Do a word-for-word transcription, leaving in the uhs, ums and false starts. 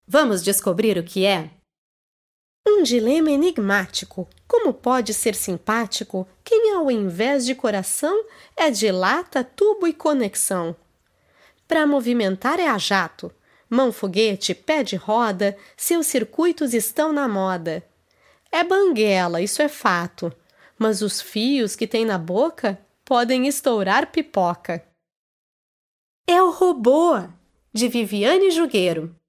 Vamos descobrir o que é? Um dilema enigmático. Como pode ser simpático quem, ao invés de coração, é de lata, tubo e conexão? Para movimentar é a jato. Mão foguete, pé de roda, seus circuitos estão na moda. É banguela, isso é fato. Mas os fios que tem na boca podem estourar pipoca. É o robô, de Viviane Jugueiro.